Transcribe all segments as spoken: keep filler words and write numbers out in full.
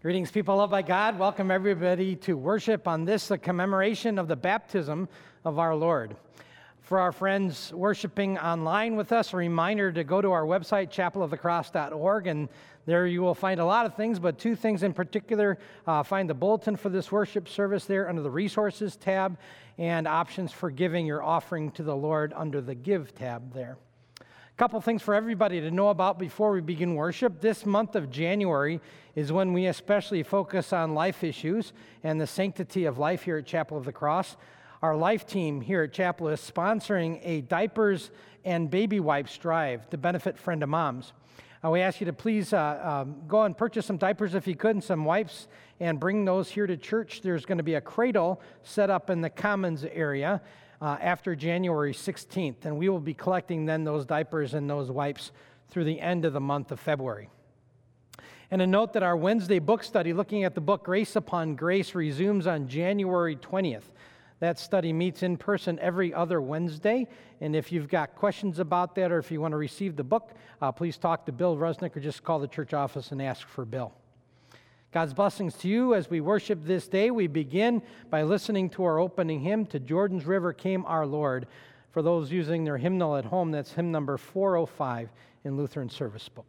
Greetings, people loved by God. Welcome, everybody, to worship on this, the commemoration of the baptism of our Lord. For our friends worshiping online with us, a reminder to go to our website, chapel of the cross dot org, and there you will find a lot of things, but two things in particular. Uh, find the bulletin for this worship service there under the Resources tab, and options for giving your offering to the Lord under the Give tab there. A couple things for everybody to know about before we begin worship. This month of January is when we especially focus on life issues and the sanctity of life here at Chapel of the Cross. Our life team here at Chapel is sponsoring a diapers and baby wipes drive to benefit Friend of Moms. Uh, we ask you to please uh, um, go and purchase some diapers if you could and some wipes and bring those here to church. There's going to be a cradle set up in the Commons area Uh, after January sixteenth, and we will be collecting then those diapers and those wipes through the end of the month of February. And a note that our Wednesday book study, looking at the book Grace Upon Grace, resumes on January twentieth. That study meets in person every other Wednesday, and if you've got questions about that or if you want to receive the book, uh, please talk to Bill Rusnick or just call the church office and ask for Bill. God's blessings to you as we worship this day. We begin by listening to our opening hymn, To Jordan's River Came Our Lord. For those using their hymnal at home, that's hymn number four oh five in Lutheran Service Book.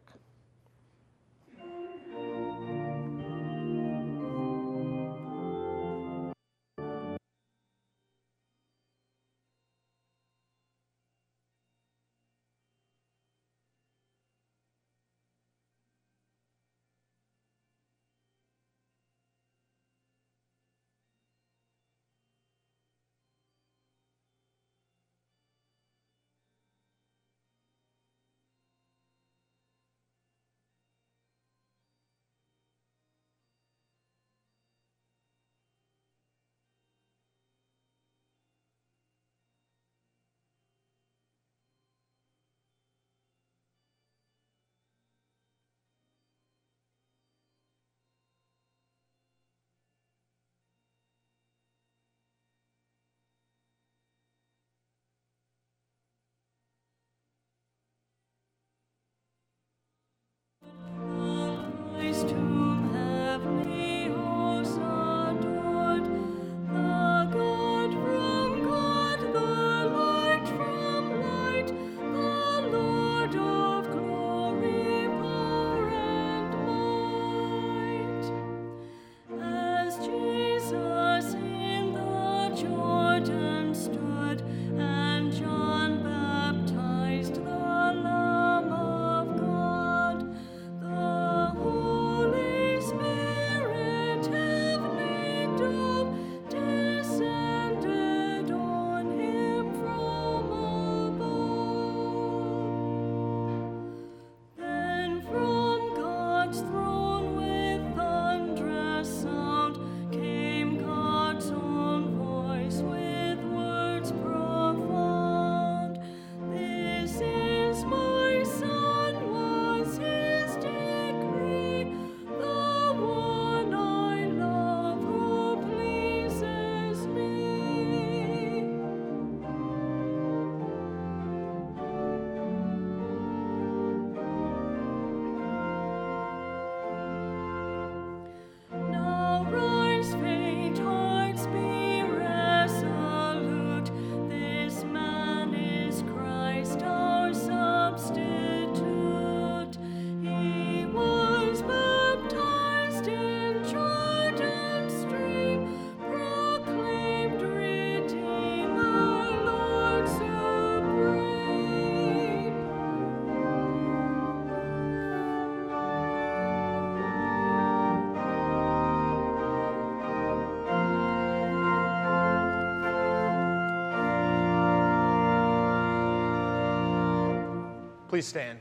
Please stand.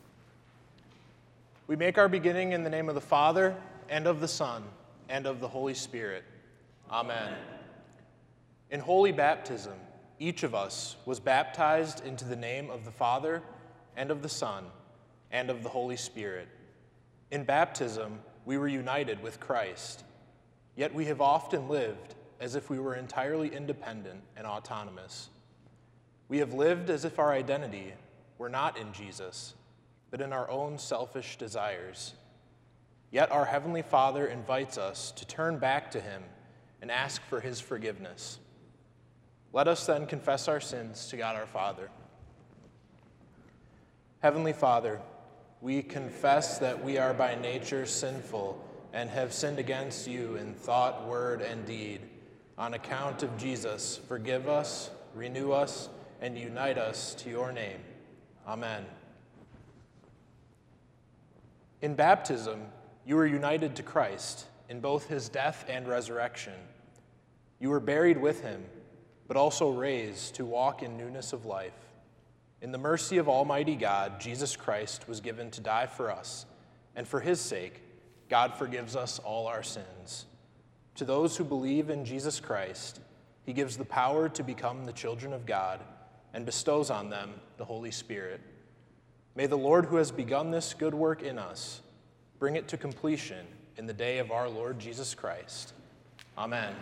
We make our beginning in the name of the Father, and of the Son, and of the Holy Spirit. Amen. In holy baptism, each of us was baptized into the name of the Father, and of the Son, and of the Holy Spirit. In baptism, we were united with Christ, yet we have often lived as if we were entirely independent and autonomous. We have lived as if our identity were not in Jesus, but in our own selfish desires. Yet our Heavenly Father invites us to turn back to him and ask for his forgiveness. Let us then confess our sins to God our Father. Heavenly Father, we confess that we are by nature sinful and have sinned against you in thought, word, and deed. On account of Jesus, forgive us, renew us, and unite us to your name. Amen. In baptism, you were united to Christ in both his death and resurrection. You were buried with him, but also raised to walk in newness of life. In the mercy of Almighty God, Jesus Christ was given to die for us, and for his sake, God forgives us all our sins. To those who believe in Jesus Christ, he gives the power to become the children of God and bestows on them the Holy Spirit. May the Lord who has begun this good work in us bring it to completion in the day of our Lord Jesus Christ. Amen.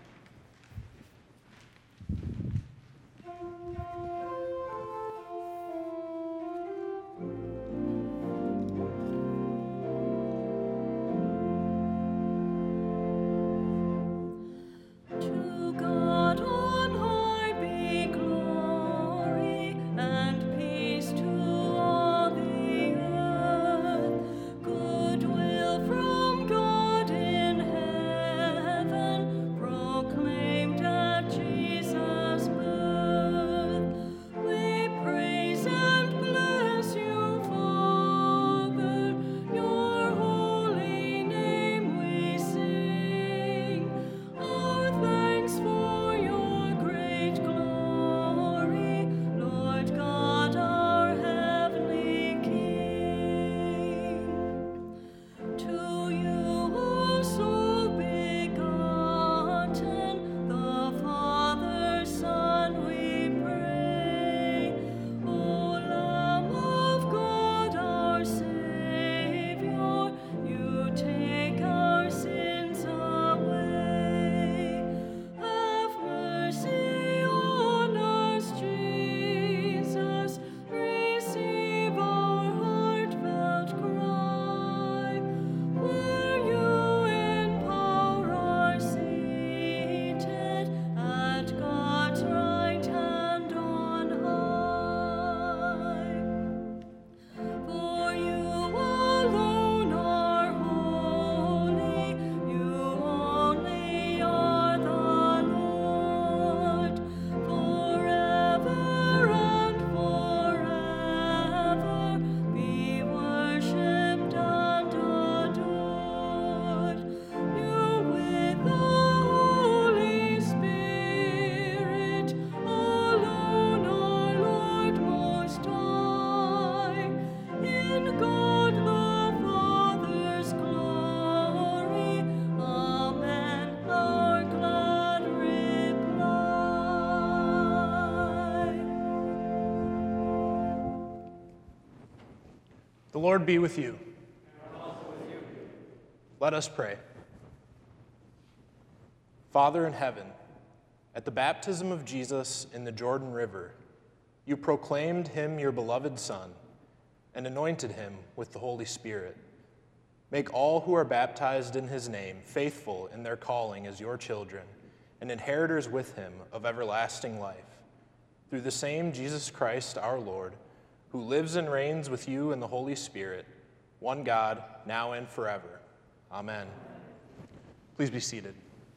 The Lord be with you. And also with you. Let us pray. Father in heaven, at the baptism of Jesus in the Jordan River, you proclaimed him your beloved Son and anointed him with the Holy Spirit. Make all who are baptized in his name faithful in their calling as your children and inheritors with him of everlasting life. Through the same Jesus Christ our Lord, who lives and reigns with you in the Holy Spirit, one God, now and forever. Amen. Please be seated.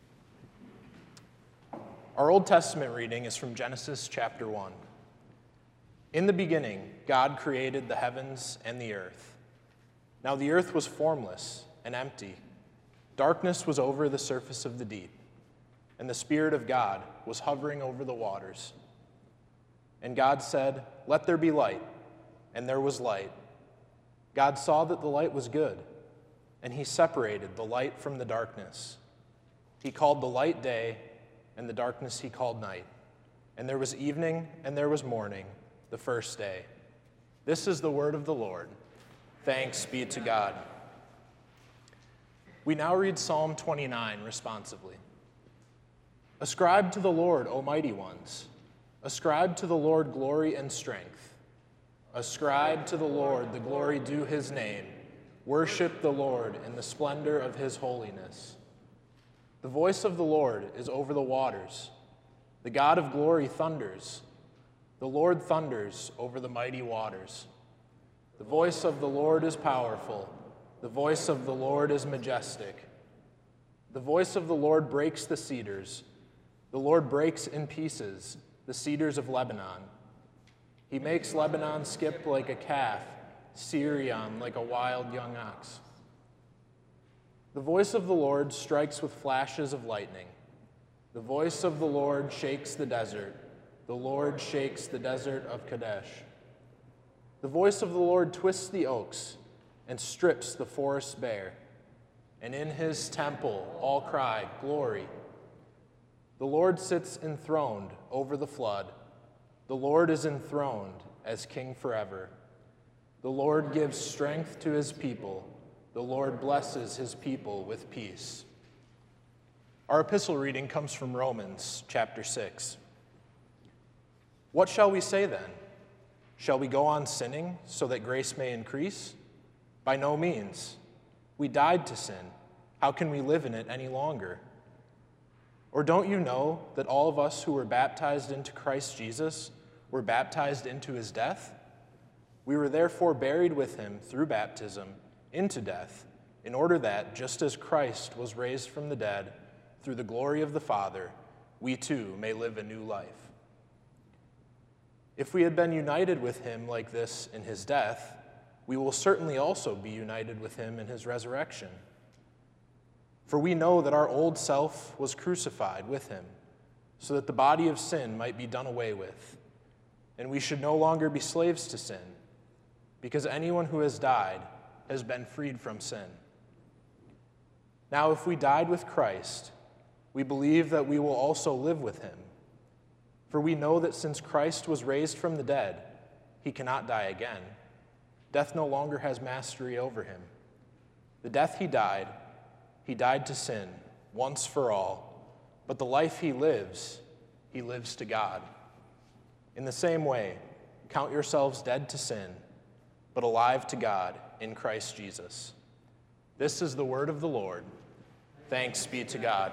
Our Old Testament reading is from Genesis chapter one. In the beginning, God created the heavens and the earth. Now the earth was formless and empty. Darkness was over the surface of the deep, and the Spirit of God was hovering over the waters. And God said, "Let there be light," and there was light. God saw that the light was good, and he separated the light from the darkness. He called the light day, and the darkness he called night. And there was evening, and there was morning, the first day. This is the word of the Lord. Thanks be to God. We now read Psalm twenty-nine responsively. Ascribe to the Lord, O mighty ones. Ascribe to the Lord glory and strength. Ascribe to the Lord the glory due his name. Worship the Lord in the splendor of his holiness. The voice of the Lord is over the waters. The God of glory thunders. The Lord thunders over the mighty waters. The voice of the Lord is powerful. The voice of the Lord is majestic. The voice of the Lord breaks the cedars. The Lord breaks in pieces the cedars of Lebanon. He makes Lebanon skip like a calf, Syrian like a wild young ox. The voice of the Lord strikes with flashes of lightning. The voice of the Lord shakes the desert. The Lord shakes the desert of Kadesh. The voice of the Lord twists the oaks and strips the forests bare. And in his temple all cry, "Glory." The Lord sits enthroned over the flood. The Lord is enthroned as king forever. The Lord gives strength to his people. The Lord blesses his people with peace. Our epistle reading comes from Romans chapter six. What shall we say then? Shall we go on sinning so that grace may increase? By no means. We died to sin. How can we live in it any longer? Or don't you know that all of us who were baptized into Christ Jesus were baptized into his death? We were therefore buried with him through baptism into death, in order that, just as Christ was raised from the dead through the glory of the Father, we too may live a new life. If we had been united with him like this in his death, we will certainly also be united with him in his resurrection. For we know that our old self was crucified with him, so that the body of sin might be done away with, and we should no longer be slaves to sin, because anyone who has died has been freed from sin. Now, if we died with Christ, we believe that we will also live with him. For we know that since Christ was raised from the dead, he cannot die again. Death no longer has mastery over him. The death he died, he died to sin once for all, but the life he lives, he lives to God. In the same way, count yourselves dead to sin, but alive to God in Christ Jesus. This is the word of the Lord. Thanks be to God.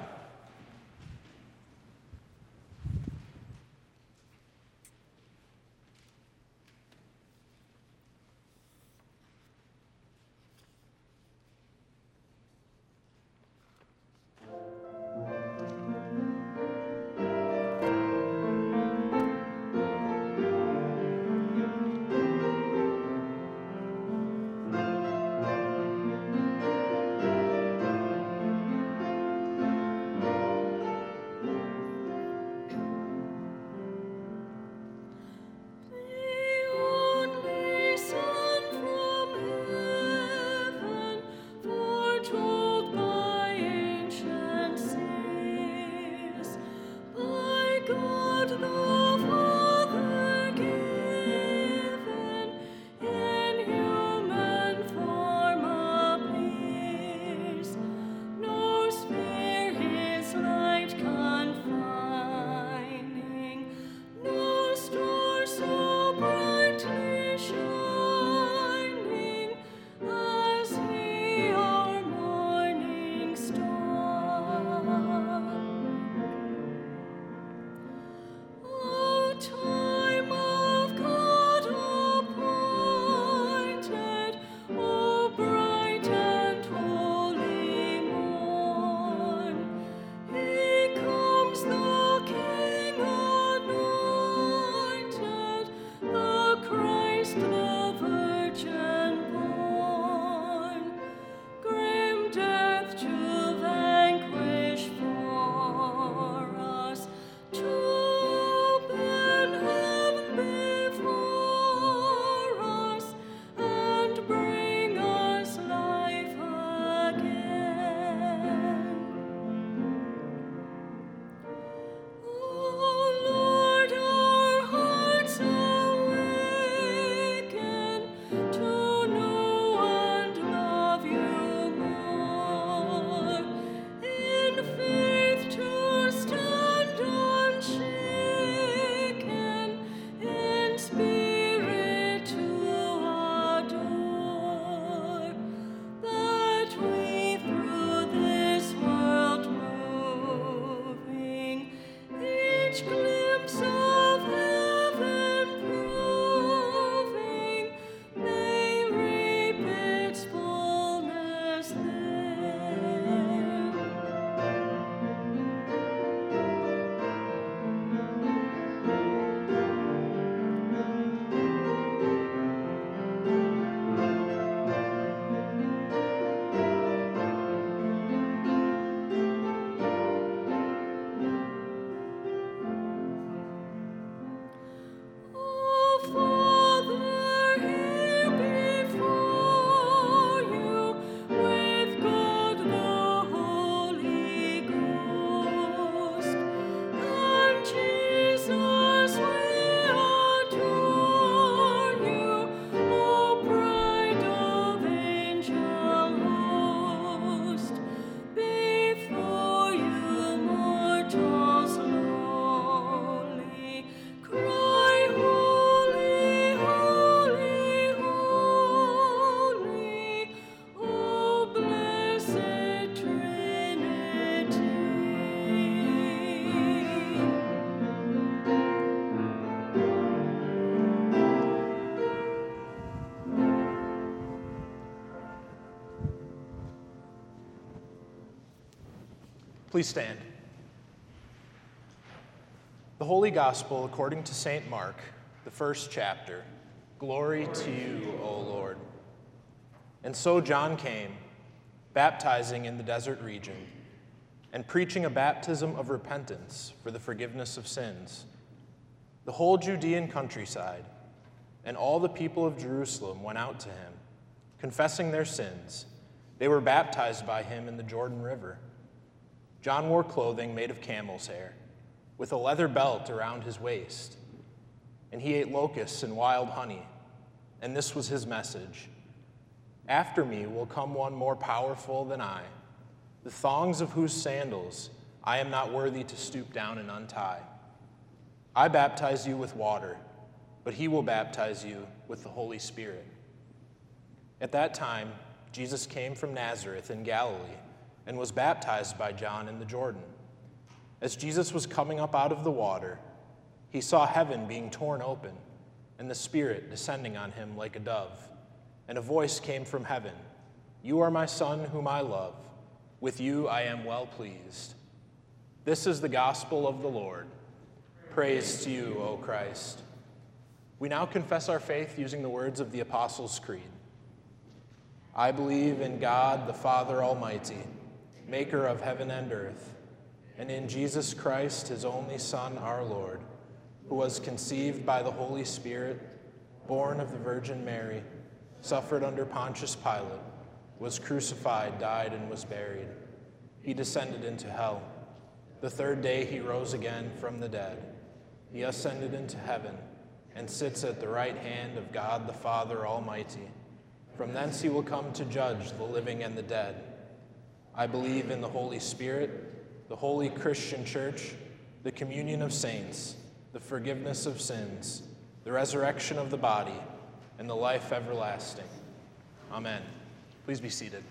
Please stand. The Holy Gospel according to Saint Mark, the first chapter. Glory to you, O Lord. And so John came, baptizing in the desert region, and preaching a baptism of repentance for the forgiveness of sins. The whole Judean countryside and all the people of Jerusalem went out to him, confessing their sins. They were baptized by him in the Jordan River. John wore clothing made of camel's hair, with a leather belt around his waist, and he ate locusts and wild honey, and this was his message. After me will come one more powerful than I, the thongs of whose sandals I am not worthy to stoop down and untie. I baptize you with water, but he will baptize you with the Holy Spirit. At that time, Jesus came from Nazareth in Galilee and was baptized by John in the Jordan. As Jesus was coming up out of the water, he saw heaven being torn open and the Spirit descending on him like a dove. And a voice came from heaven, "You are my Son whom I love. With you I am well pleased." This is the gospel of the Lord. Praise to you, O Christ. We now confess our faith using the words of the Apostles' Creed. I believe in God, the Father Almighty, maker of heaven and earth, and in Jesus Christ, his only Son, our Lord, who was conceived by the Holy Spirit, born of the Virgin Mary, suffered under Pontius Pilate, was crucified, died, and was buried. He descended into hell. The third day he rose again from the dead. He ascended into heaven and sits at the right hand of God the Father Almighty. From thence he will come to judge the living and the dead. I believe in the Holy Spirit, the holy Christian church, the communion of saints, the forgiveness of sins, the resurrection of the body, and the life everlasting. Amen. Please be seated.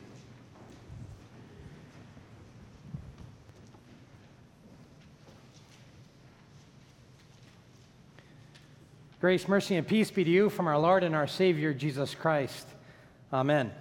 Grace, mercy, and peace be to you from our Lord and our Savior, Jesus Christ. Amen.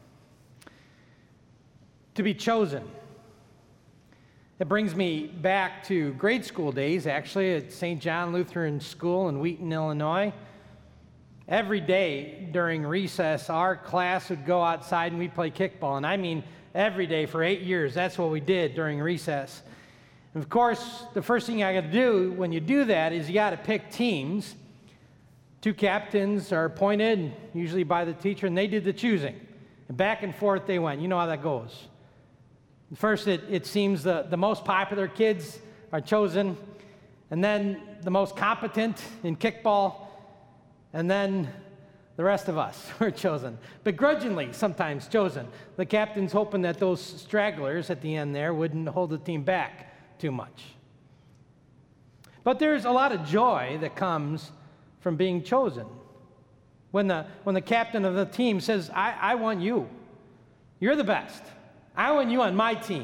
To be chosen. It brings me back to grade school days, actually, at Saint John Lutheran School in Wheaton, Illinois. Every day during recess, our class would go outside and we'd play kickball. And I mean every day for eight years. That's what we did during recess. And of course, the first thing I got to do when you do that is you got to pick teams. Two captains are appointed, usually by the teacher, and they did the choosing. And back and forth they went. You know how that goes. First, it, it seems the, the most popular kids are chosen, and then the most competent in kickball, and then the rest of us were chosen. Begrudgingly sometimes chosen. The captain's hoping that those stragglers at the end there wouldn't hold the team back too much. But there's a lot of joy that comes from being chosen. When the, when the captain of the team says, I, I want you. You're the best. I want you on my team.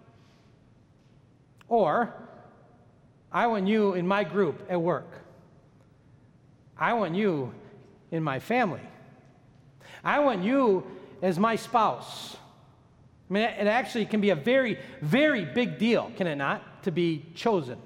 Or, I want you in my group at work. I want you in my family. I want you as my spouse. I mean, it actually can be a very, very big deal, can it not, to be chosen?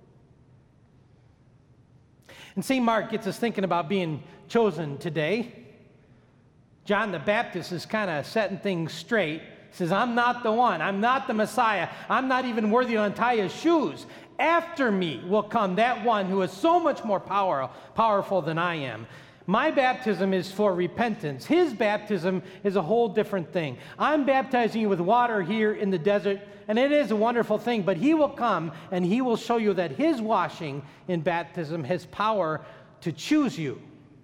And Saint Mark gets us thinking about being chosen today. John the Baptist is kind of setting things straight. He says, I'm not the one. I'm not the Messiah. I'm not even worthy to untie his shoes. After me will come that one who is so much more power, powerful than I am. My baptism is for repentance. His baptism is a whole different thing. I'm baptizing you with water here in the desert, and it is a wonderful thing, but he will come and he will show you that his washing in baptism has power to choose you.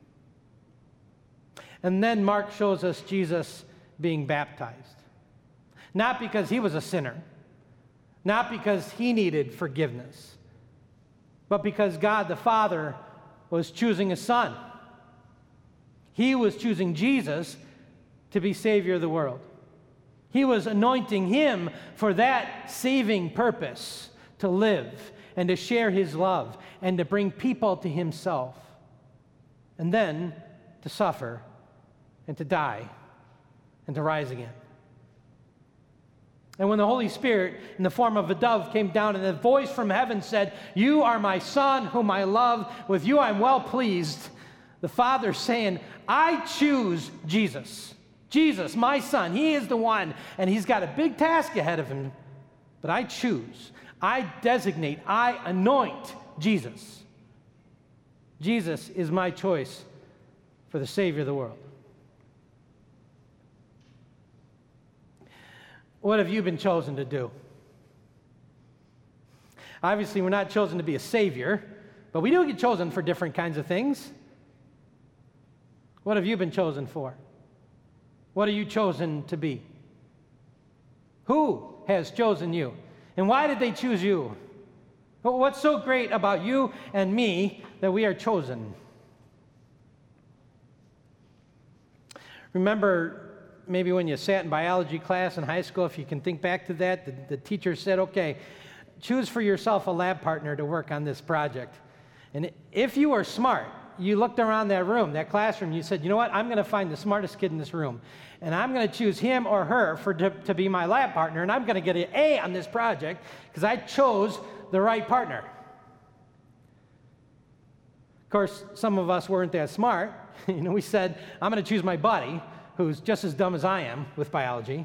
And then Mark shows us Jesus being baptized. Not because he was a sinner, not because he needed forgiveness, but because God the Father was choosing a son. He was choosing Jesus to be Savior of the world. He was anointing him for that saving purpose, to live and to share his love and to bring people to himself, and then to suffer and to die and to rise again. And when the Holy Spirit, in the form of a dove, came down, and a voice from heaven said, "You are my Son, whom I love. With you I'm well pleased." The Father saying, "I choose Jesus. Jesus, my Son. He is the one, and he's got a big task ahead of him. But I choose, I designate, I anoint Jesus. Jesus is my choice for the Savior of the world." What have you been chosen to do? Obviously, we're not chosen to be a savior, but we do get chosen for different kinds of things. What have you been chosen for? What are you chosen to be? Who has chosen you? And why did they choose you? What's so great about you and me that we are chosen? Remember, maybe when you sat in biology class in high school, if you can think back to that, the, the teacher said, "Okay, choose for yourself a lab partner to work on this project." And if you were smart, you looked around that room, that classroom, you said, "You know what, I'm going to find the smartest kid in this room, and I'm going to choose him or her for to, to be my lab partner, and I'm going to get an A on this project because I chose the right partner." Of course, some of us weren't that smart. You know, we said, "I'm going to choose my buddy, who's just as dumb as I am with biology."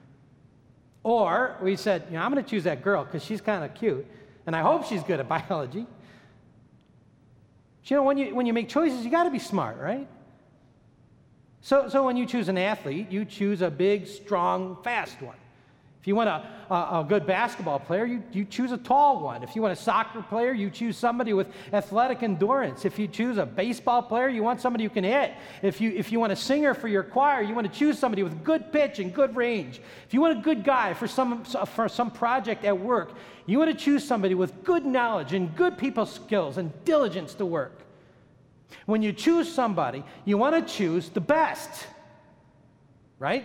Or we said, "You know, I'm going to choose that girl because she's kind of cute, and I hope she's good at biology." But you know, when you when you make choices, you got to be smart, right? So, so when you choose an athlete, you choose a big, strong, fast one. If you want a, a, a good basketball player, you, you choose a tall one. If you want a soccer player, you choose somebody with athletic endurance. If you choose a baseball player, you want somebody who can hit. If you, if you want a singer for your choir, you want to choose somebody with good pitch and good range. If you want a good guy for some, for some project at work, you want to choose somebody with good knowledge and good people skills and diligence to work. When you choose somebody, you want to choose the best, right?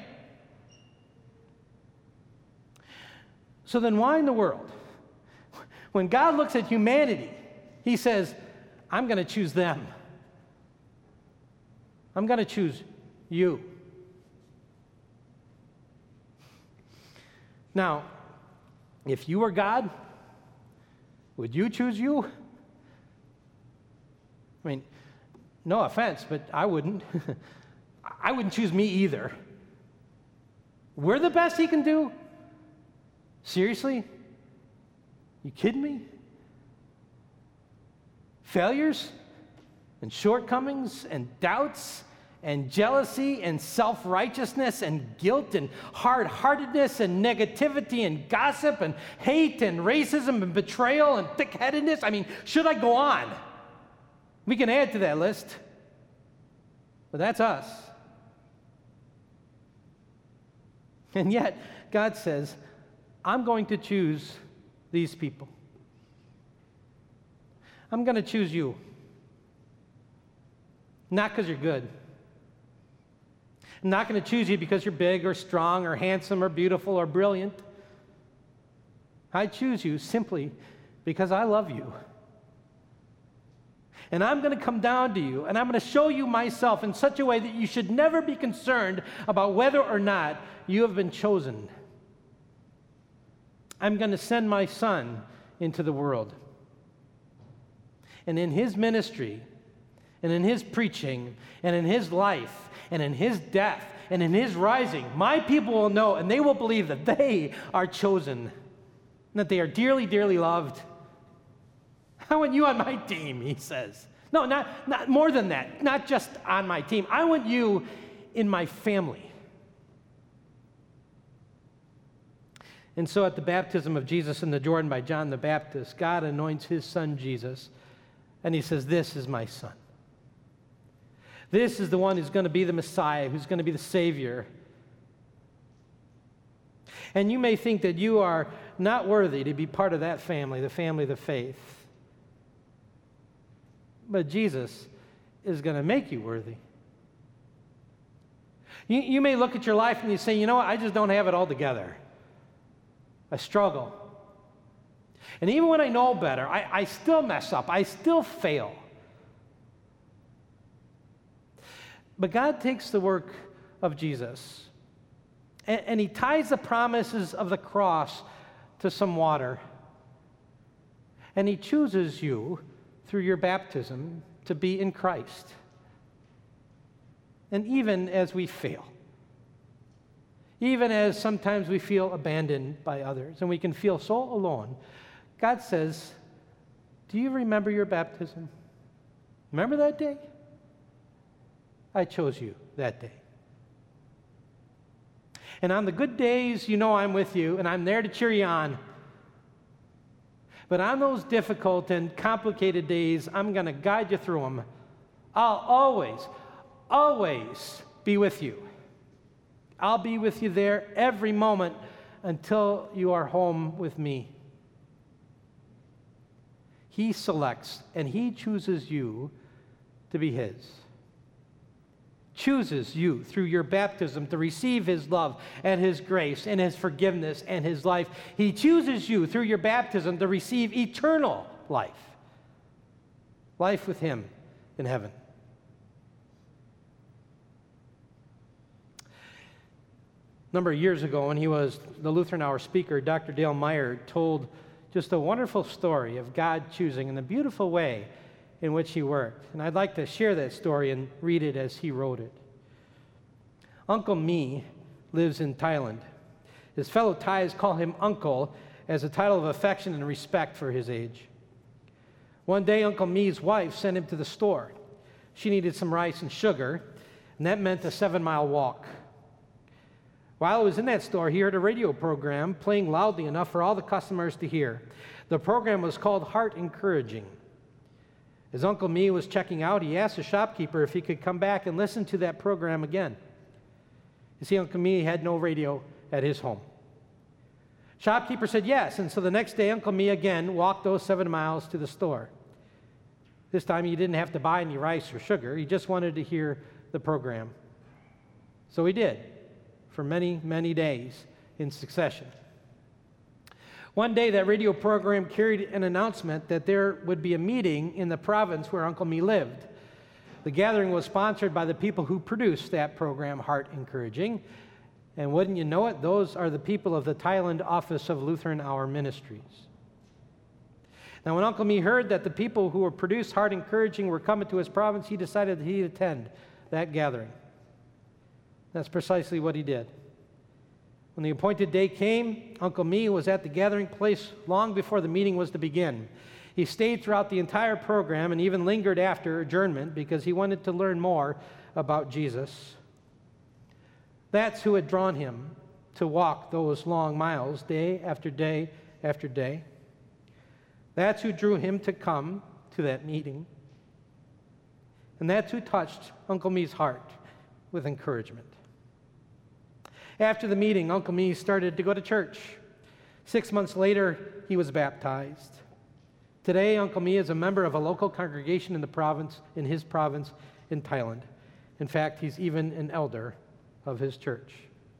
So then why in the world, when God looks at humanity, he says, "I'm going to choose them. I'm going to choose you." Now, if you were God, would you choose you? I mean, no offense, but I wouldn't. I wouldn't choose me either. We're the best he can do? Seriously? You kidding me? Failures and shortcomings and doubts and jealousy and self-righteousness and guilt and hard-heartedness and negativity and gossip and hate and racism and betrayal and thick-headedness. I mean, should I go on? We can add to that list, but that's us. And yet, God says, "I'm going to choose these people. I'm going to choose you. Not because you're good. I'm not going to choose you because you're big or strong or handsome or beautiful or brilliant. I choose you simply because I love you. And I'm going to come down to you, and I'm going to show you myself in such a way that you should never be concerned about whether or not you have been chosen. I'm going to send my Son into the world. And in his ministry, and in his preaching, and in his life, and in his death, and in his rising, my people will know, and they will believe that they are chosen, and that they are dearly, dearly loved. I want you on my team, he says. No, not, not more than that. Not just on my team. I want you in my family. And so at the baptism of Jesus in the Jordan by John the Baptist, God anoints his son Jesus, and he says, "This is my son. This is the one who's going to be the Messiah, who's going to be the Savior." And you may think that you are not worthy to be part of that family, the family of the faith. But Jesus is going to make you worthy. You, you may look at your life and you say, "You know what, I just don't have it all together. I struggle. And even when I know better, I, I still mess up. I still fail." But God takes the work of Jesus And, and he ties the promises of the cross to some water. And he chooses you through your baptism to be in Christ. And even as we fail, even as sometimes we feel abandoned by others and we can feel so alone, God says, do you remember your baptism? Remember that day? I chose you that day. And on the good days, you know I'm with you, and I'm there to cheer you on. But on those difficult and complicated days, I'm going to guide you through them. I'll always, always be with you. I'll be with you there every moment until you are home with me. He selects and he chooses you to be his. Chooses you through your baptism to receive his love and his grace and his forgiveness and his life. He chooses you through your baptism to receive eternal life. Life with him in heaven. A number of years ago, when he was the Lutheran Hour speaker, Doctor Dale Meyer told just a wonderful story of God choosing and the beautiful way in which he worked. And I'd like to share that story and read it as he wrote it. Uncle Me lives in Thailand. His fellow Thais call him Uncle as a title of affection and respect for his age. One day, Uncle Me's wife sent him to the store. She needed some rice and sugar, and that meant a seven-mile walk. While he was in that store, he heard a radio program playing loudly enough for all the customers to hear. The program was called Heart Encouraging. As Uncle Me was checking out, he asked the shopkeeper if he could come back and listen to that program again. You see, Uncle Me had no radio at his home. Shopkeeper said yes, and so the next day, Uncle Me again walked those seven miles to the store. This time, he didn't have to buy any rice or sugar. He just wanted to hear the program. So he did, for many, many days in succession. One day, that radio program carried an announcement that there would be a meeting in the province where Uncle Me lived. The gathering was sponsored by the people who produced that program, Heart Encouraging. And wouldn't you know it, those are the people of the Thailand office of Lutheran Hour Ministries. Now, when Uncle Me heard that the people who were produced Heart Encouraging were coming to his province, he decided that he'd attend that gathering. That's precisely what he did. When the appointed day came, Uncle Me was at the gathering place long before the meeting was to begin. He stayed throughout the entire program and even lingered after adjournment because he wanted to learn more about Jesus. That's who had drawn him to walk those long miles day after day after day. That's who drew him to come to that meeting. And that's who touched Uncle Me's heart with encouragement. After the meeting, Uncle Me started to go to church. Six months later, he was baptized. Today, Uncle Me is a member of a local congregation in the province, in his province in Thailand. In fact, he's even an elder of his church.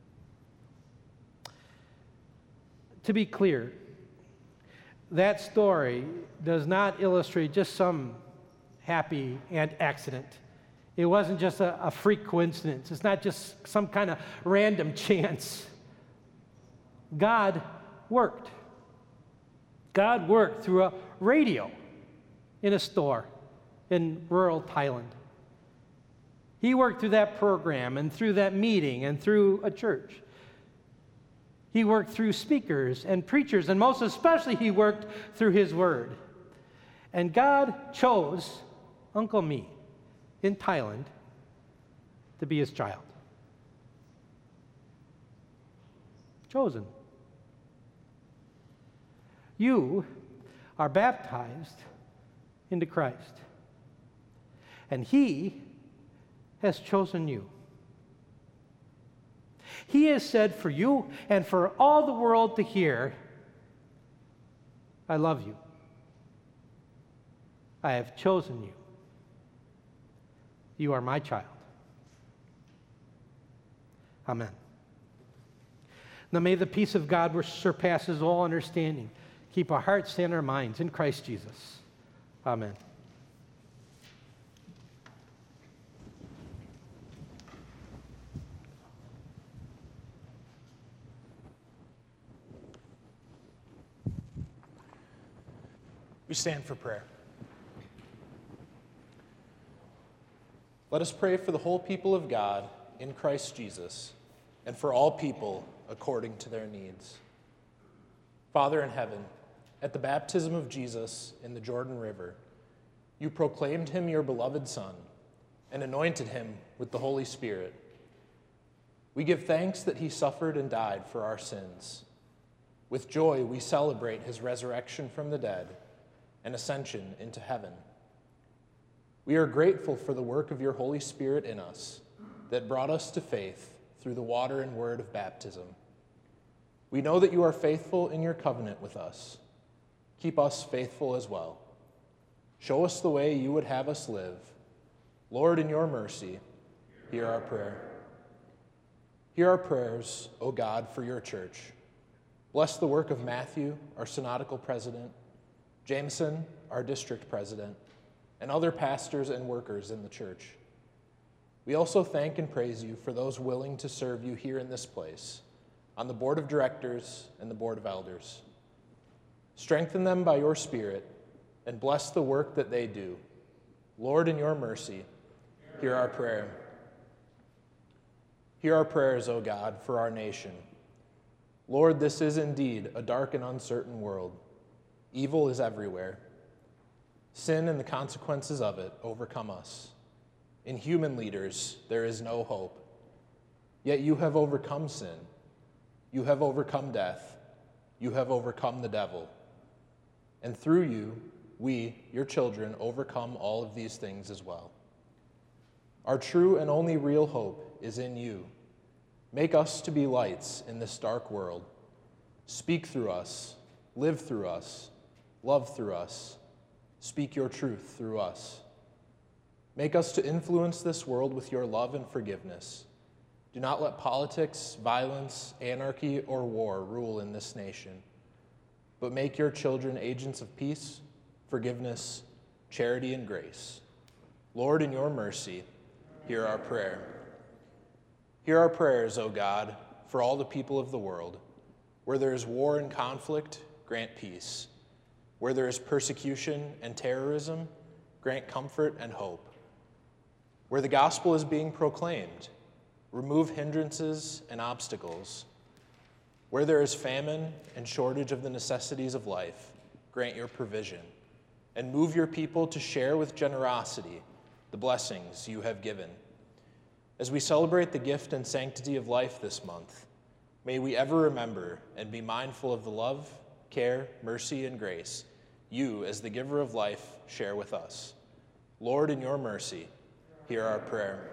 To be clear, that story does not illustrate just some happy and accident. It wasn't just a, a freak coincidence. It's not just some kind of random chance. God worked. God worked through a radio in a store in rural Thailand. He worked through that program and through that meeting and through a church. He worked through speakers and preachers, and most especially he worked through his word. And God chose Uncle Me in Thailand to be his child. Chosen. You are baptized into Christ. And he has chosen you. He has said for you and for all the world to hear, I love you. I have chosen you. You are my child. Amen. Now may the peace of God, which surpasses all understanding, keep our hearts and our minds in Christ Jesus. Amen. We stand for prayer. Let us pray for the whole people of God in Christ Jesus, and for all people according to their needs. Father in heaven, at the baptism of Jesus in the Jordan River, you proclaimed him your beloved Son and anointed him with the Holy Spirit. We give thanks that he suffered and died for our sins. With joy, we celebrate his resurrection from the dead and ascension into heaven. We are grateful for the work of your Holy Spirit in us that brought us to faith through the water and word of baptism. We know that you are faithful in your covenant with us. Keep us faithful as well. Show us the way you would have us live. Lord, in your mercy, hear our prayer. Hear our prayers, O God, for your church. Bless the work of Matthew, our synodical president, Jameson, our district president, and other pastors and workers in the church. We also thank and praise you for those willing to serve you here in this place, on the board of directors and the board of elders. Strengthen them by your Spirit and bless the work that they do. Lord, in your mercy, hear our prayer. Hear our prayers, O God, for our nation. Lord, this is indeed a dark and uncertain world. Evil is everywhere. Sin and the consequences of it overcome us. In human leaders, there is no hope. Yet you have overcome sin. You have overcome death. You have overcome the devil. And through you, we, your children, overcome all of these things as well. Our true and only real hope is in you. Make us to be lights in this dark world. Speak through us, live through us, love through us. Speak your truth through us. Make us to influence this world with your love and forgiveness. Do not let politics, violence, anarchy, or war rule in this nation, but make your children agents of peace, forgiveness, charity, and grace. Lord, in your mercy, hear our prayer. Hear our prayers, O God, for all the people of the world. Where there is war and conflict, grant peace. Where there is persecution and terrorism, grant comfort and hope. Where the gospel is being proclaimed, remove hindrances and obstacles. Where there is famine and shortage of the necessities of life, grant your provision, and move your people to share with generosity the blessings you have given. As we celebrate the gift and sanctity of life this month, may we ever remember and be mindful of the love, care, mercy, and grace you, as the giver of life, share with us. Lord, in your mercy, hear our prayer.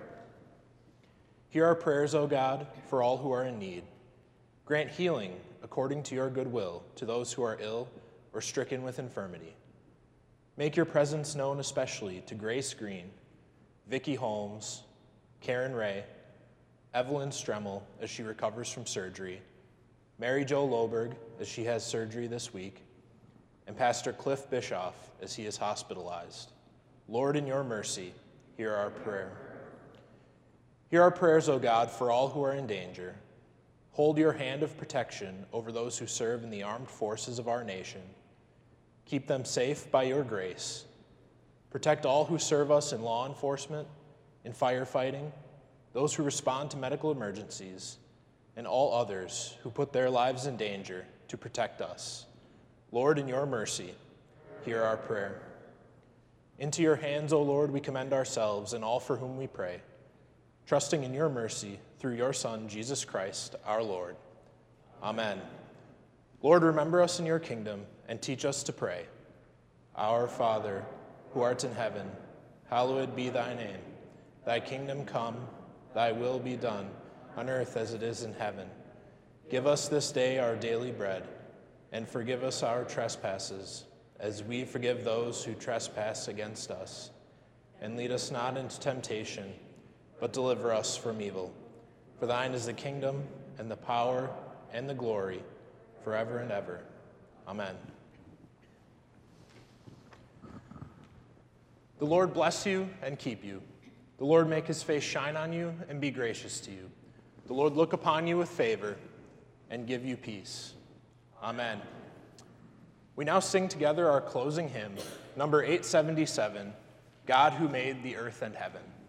Hear our prayers, O God, for all who are in need. Grant healing according to your good will to those who are ill or stricken with infirmity. Make your presence known especially to Grace Green, Vicki Holmes, Karen Ray, Evelyn Stremmel as she recovers from surgery, Mary Jo Loberg as she has surgery this week, and Pastor Cliff Bischoff as he is hospitalized. Lord, in your mercy, hear our prayer. Hear our prayers, O God, for all who are in danger. Hold your hand of protection over those who serve in the armed forces of our nation. Keep them safe by your grace. Protect all who serve us in law enforcement, in firefighting, those who respond to medical emergencies, and all others who put their lives in danger to protect us. Lord, in your mercy, hear our prayer. Into your hands, O Lord, we commend ourselves and all for whom we pray, trusting in your mercy through your Son, Jesus Christ, our Lord. Amen. Lord, remember us in your kingdom and teach us to pray. Our Father, who art in heaven, hallowed be thy name. Thy kingdom come, thy will be done, on earth as it is in heaven. Give us this day our daily bread, and forgive us our trespasses, as we forgive those who trespass against us. And lead us not into temptation, but deliver us from evil. For thine is the kingdom, and the power, and the glory, forever and ever. Amen. The Lord bless you and keep you. The Lord make his face shine on you and be gracious to you. The Lord look upon you with favor and give you peace. Amen. We now sing together our closing hymn, number eight seventy-seven, God Who Made the Earth and Heaven.